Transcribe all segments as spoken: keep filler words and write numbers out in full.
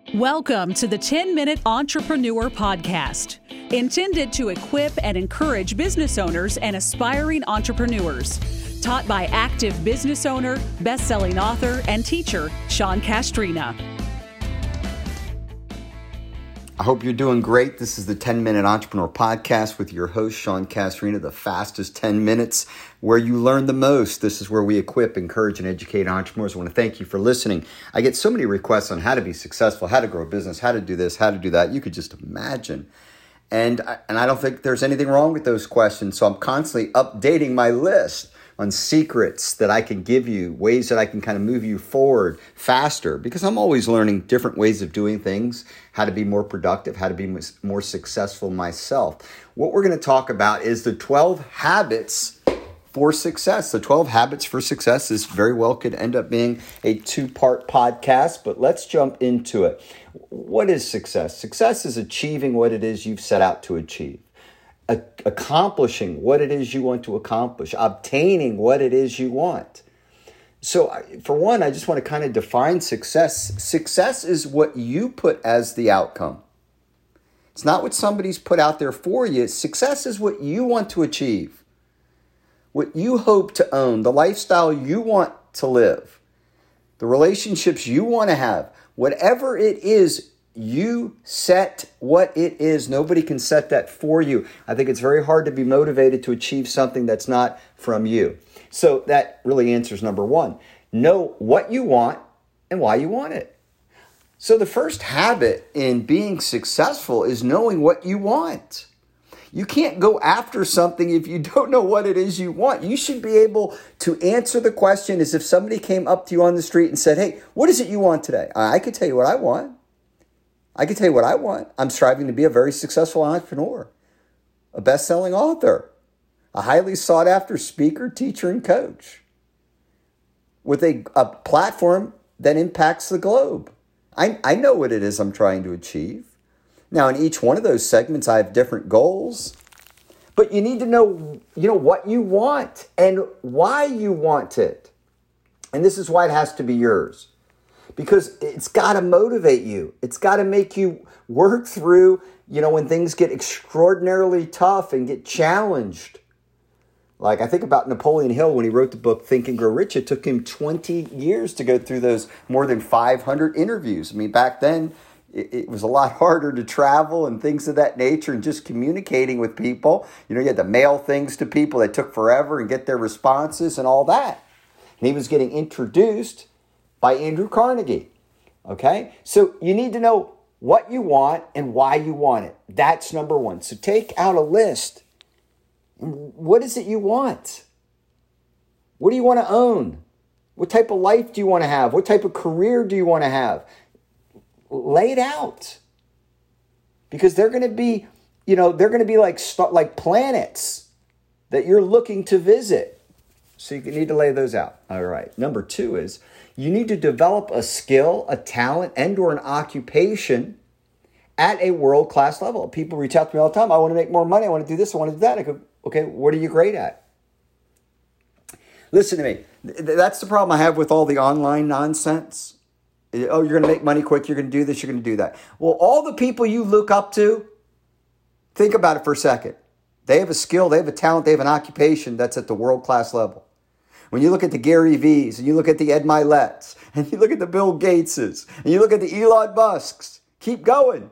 Welcome to the ten-Minute Entrepreneur Podcast, intended to equip and encourage business owners and aspiring entrepreneurs. Taught by active business owner, best-selling author, and teacher, Sean Castrina. I hope you're doing great. This is the ten-Minute Entrepreneur Podcast with your host, Sean Castrina, the fastest ten minutes where you learn the most. This is where we equip, encourage, and educate entrepreneurs. I want to thank you for listening. I get so many requests on how to be successful, how to grow a business, how to do this, how to do that. You could just imagine. And I, and I don't think there's anything wrong with those questions. So I'm constantly updating my list on secrets that I can give you, ways that I can kind of move you forward faster, because I'm always learning different ways of doing things, how to be more productive, how to be more successful myself. What we're going to talk about is the twelve habits for success. The twelve habits for success is very well could end up being a two-part podcast, but let's jump into it. What is success? Success is achieving what it is you've set out to achieve. Accomplishing what it is you want to accomplish, obtaining what it is you want. So for one, I just want to kind of define success. Success is what you put as the outcome. It's not what somebody's put out there for you. Success is what you want to achieve, what you hope to own, the lifestyle you want to live, the relationships you want to have, whatever it is. You set what it is. Nobody can set that for you. I think it's very hard to be motivated to achieve something that's not from you. So that really answers number one. Know what you want and why you want it. So the first habit in being successful is knowing what you want. You can't go after something if you don't know what it is you want. You should be able to answer the question as if somebody came up to you on the street and said, "Hey, what is it you want today?" I could tell you what I want. I can tell you what I want. I'm striving to be a very successful entrepreneur, a best-selling author, a highly sought-after speaker, teacher, and coach with a, a platform that impacts the globe. I, I know what it is I'm trying to achieve. Now, in each one of those segments, I have different goals, but you need to know, you know, what you want and why you want it. And this is why it has to be yours. Because it's got to motivate you. It's got to make you work through, you know, when things get extraordinarily tough and get challenged. Like I think about Napoleon Hill when he wrote the book Think and Grow Rich. It took him twenty years to go through those more than five hundred interviews. I mean, back then it, it was a lot harder to travel and things of that nature and just communicating with people. You know, you had to mail things to people that took forever and get their responses and all that. And he was getting introduced by Andrew Carnegie, okay? So you need to know what you want and why you want it. That's number one. So take out a list. What is it you want? What do you want to own? What type of life do you want to have? What type of career do you want to have? Lay it out. Because they're going to be, you know, they're going to be like, like planets that you're looking to visit. So you need to lay those out. All right. Number two is, you need to develop a skill, a talent, and or an occupation at a world-class level. People reach out to me all the time. I want to make more money. I want to do this. I want to do that. I go, okay, what are you great at? Listen to me. That's the problem I have with all the online nonsense. Oh, you're going to make money quick. You're going to do this. You're going to do that. Well, all the people you look up to, think about it for a second. They have a skill. They have a talent. They have an occupation that's at the world-class level. When you look at the Gary V's and you look at the Ed Milet's and you look at the Bill Gateses and you look at the Elon Musks, keep going.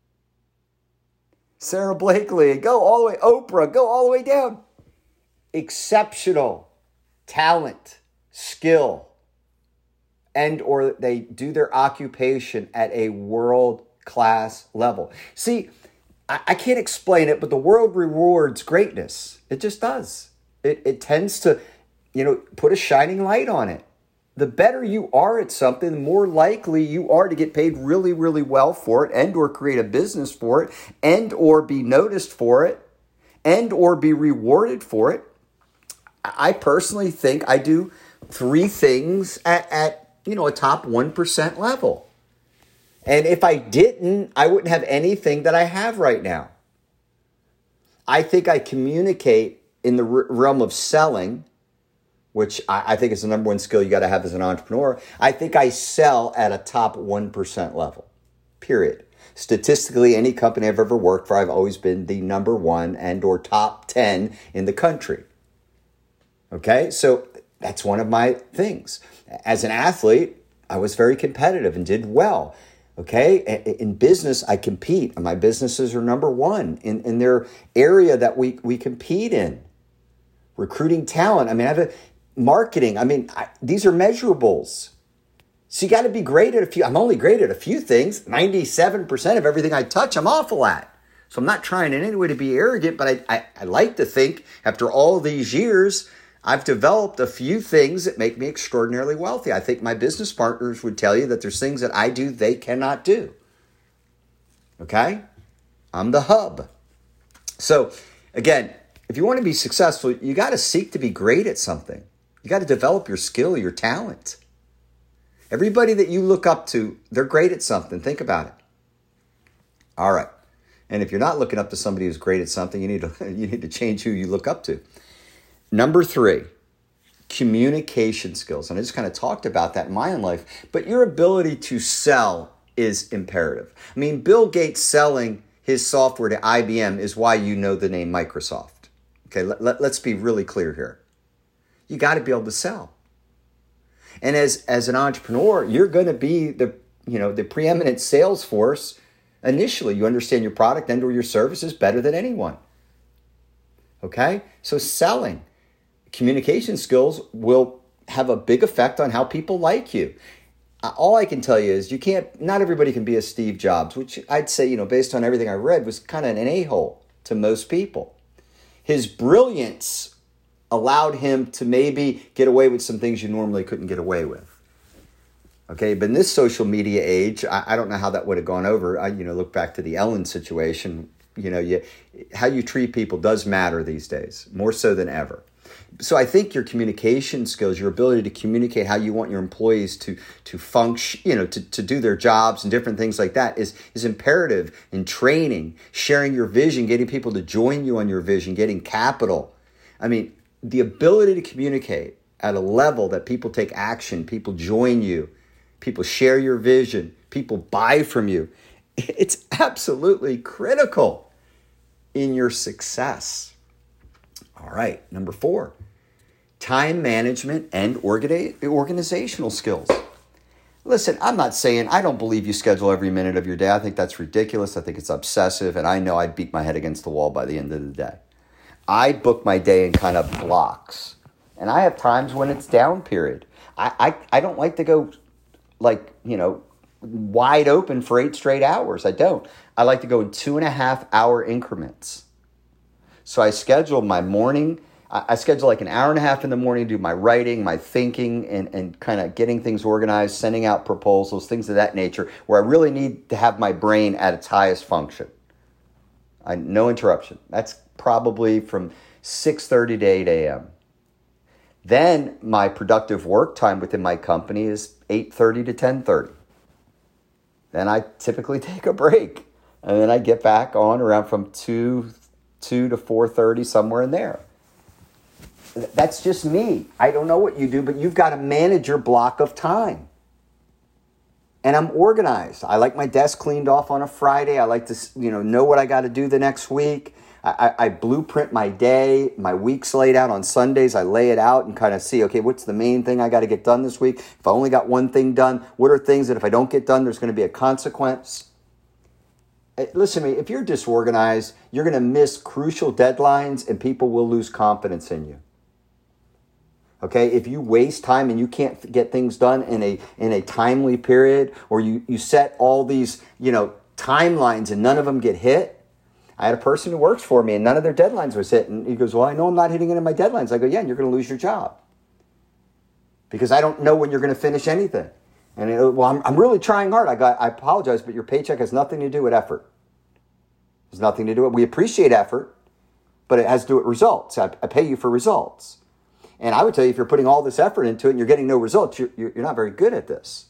Sarah Blakely, go all the way, Oprah, go all the way down. Exceptional talent, skill, and or they do their occupation at a world-class level. See, I, I can't explain it, but the world rewards greatness. It just does. It, it tends to, you know, put a shining light on it. The better you are at something, the more likely you are to get paid really, really well for it and or create a business for it and or be noticed for it and or be rewarded for it. I personally think I do three things at, at you know, a top one percent level. And if I didn't, I wouldn't have anything that I have right now. I think I communicate in the realm of selling, which I, I think is the number one skill you got to have as an entrepreneur. I think I sell at a top one percent level. period. Statistically, any company I've ever worked for, I've always been the number one and or top ten in the country. Okay, so that's one of my things. As an athlete, I was very competitive and did well. Okay, in business, I compete. My businesses are number one in, in their area that we, we compete in. Recruiting talent. I mean, I have a marketing. I mean, I, these are measurables. So you got to be great at a few. I'm only great at a few things. ninety-seven percent of everything I touch, I'm awful at. So I'm not trying in any way to be arrogant, but I, I, I like to think after all these years, I've developed a few things that make me extraordinarily wealthy. I think my business partners would tell you that there's things that I do they cannot do. Okay? I'm the hub. So again, if you want to be successful, you got to seek to be great at something. You got to develop your skill, your talent. Everybody that you look up to, they're great at something. Think about it. All right. And if you're not looking up to somebody who's great at something, you need to you need to change who you look up to. Number three, communication skills. And I just kind of talked about that in my own life, but your ability to sell is imperative. I mean, Bill Gates selling his software to I B M is why you know the name Microsoft. Okay, let, let, let's be really clear here. You got to be able to sell. And as, as an entrepreneur, you're going to be the, you know, the preeminent sales force. Initially, you understand your product and or your services better than anyone. Okay? So selling, communication skills will have a big effect on how people like you. All I can tell you is you can't, not everybody can be a Steve Jobs, which I'd say, you know, based on everything I read, was kind of an a-hole to most people. His brilliance allowed him to maybe get away with some things you normally couldn't get away with. Okay, but in this social media age, I, I don't know how that would have gone over. I, you know, look back to the Ellen situation. You know, you, how you treat people does matter these days, more so than ever. So I think your communication skills, your ability to communicate how you want your employees to to function, you know, to, to do their jobs and different things like that is, is imperative in training, sharing your vision, getting people to join you on your vision, getting capital. I mean, the ability to communicate at a level that people take action, people join you, people share your vision, people buy from you. It's absolutely critical in your success. All right, number four, time management and organi- organizational skills. Listen, I'm not saying, I don't believe you schedule every minute of your day. I think that's ridiculous. I think it's obsessive, and I know I'd beat my head against the wall by the end of the day. I book my day in kind of blocks, and I have times when it's down period. I, I, I don't like to go like, you know, wide open for eight straight hours. I don't. I like to go in two and a half hour increments. So I schedule my morning. I, I schedule like an hour and a half in the morning to do my writing, my thinking, and, and kind of getting things organized, sending out proposals, things of that nature, where I really need to have my brain at its highest function. I, no interruption. That's probably from six thirty to eight a.m. Then my productive work time within my company is eight thirty to ten thirty. Then I typically take a break, and then I get back on around from two, two to four thirty, somewhere in there. That's just me. I don't know what you do, but you've got to manage your block of time. And I'm organized. I like my desk cleaned off on a Friday. I like to, you know, know what I got to do the next week. I, I blueprint my day. My week's laid out on Sundays. I lay it out and kind of see, okay, what's the main thing I got to get done this week? If I only got one thing done, what are things that if I don't get done, there's going to be a consequence? Listen to me, if you're disorganized, you're going to miss crucial deadlines and people will lose confidence in you. Okay, if you waste time and you can't get things done in a in a timely period, or you, you set all these, you know, timelines and none of them get hit. I had a person who works for me and none of their deadlines was hit. And he goes, well, I know I'm not hitting any of my deadlines. I go, yeah, and you're going to lose your job. Because I don't know when you're going to finish anything. And it, well, I'm, I'm really trying hard. I go, I apologize, but your paycheck has nothing to do with effort. There's nothing to do with, we appreciate effort, but it has to do with results. I, I pay you for results. And I would tell you, if you're putting all this effort into it and you're getting no results, you're, you're not very good at this.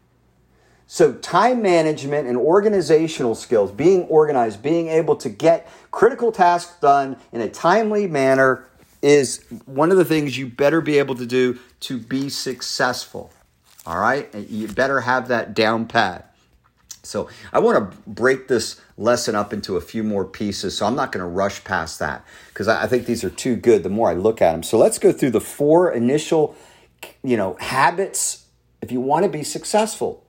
So time management and organizational skills, being organized, being able to get critical tasks done in a timely manner is one of the things you better be able to do to be successful. All right? And you better have that down pat. So I want to break this lesson up into a few more pieces. So I'm not going to rush past that because I think these are too good the more I look at them. So let's go through the four initial, you know, habits if you want to be successful.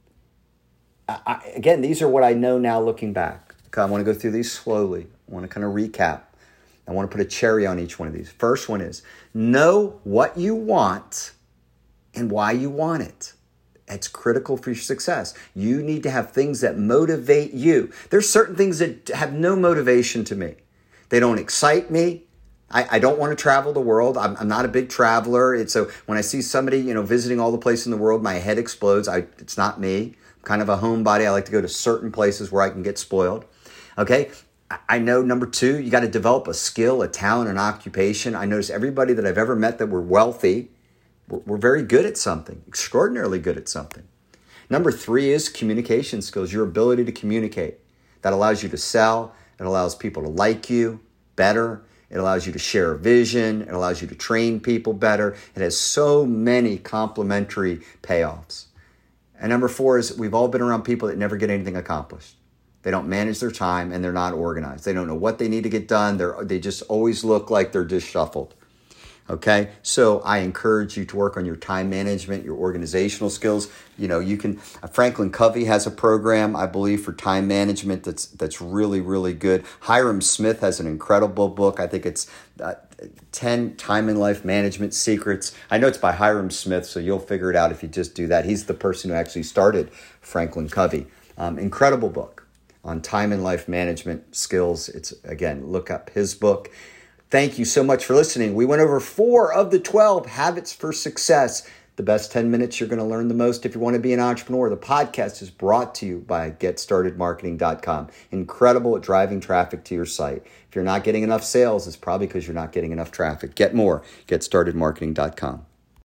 I, again, these are what I know now looking back. Okay, I want to go through these slowly. I want to kind of recap. I want to put a cherry on each one of these. First one is know what you want and why you want it. It's critical for your success. You need to have things that motivate you. There's certain things that have no motivation to me. They don't excite me. I, I don't want to travel the world. I'm, I'm not a big traveler. It's so when I see somebody, you know, visiting all the places in the world, my head explodes. I, it's not me. I'm kind of a homebody. I like to go to certain places where I can get spoiled. Okay. I know number two, you got to develop a skill, a talent, an occupation. I notice everybody that I've ever met that were wealthy, we're very good at something, extraordinarily good at something. Number three is communication skills, your ability to communicate. That allows you to sell. It allows people to like you better. It allows you to share a vision. It allows you to train people better. It has so many complementary payoffs. And number four is we've all been around people that never get anything accomplished. They don't manage their time and they're not organized. They don't know what they need to get done. They're, they just always look like they're disshuffled. Okay, so I encourage you to work on your time management, your organizational skills. You know, you can, Franklin Covey has a program, I believe, for time management that's that's really, really good. Hiram Smith has an incredible book. I think it's uh, ten Time and Life Management Secrets. I know it's by Hiram Smith, so you'll figure it out if you just do that. He's the person who actually started Franklin Covey. Um, incredible book on time and life management skills. It's, again, look up his book. Thank you so much for listening. We went over four of the twelve habits for success. The best ten minutes you're going to learn the most if you want to be an entrepreneur. The podcast is brought to you by get started marketing dot com. Incredible at driving traffic to your site. If you're not getting enough sales, it's probably because you're not getting enough traffic. Get more. get started marketing dot com.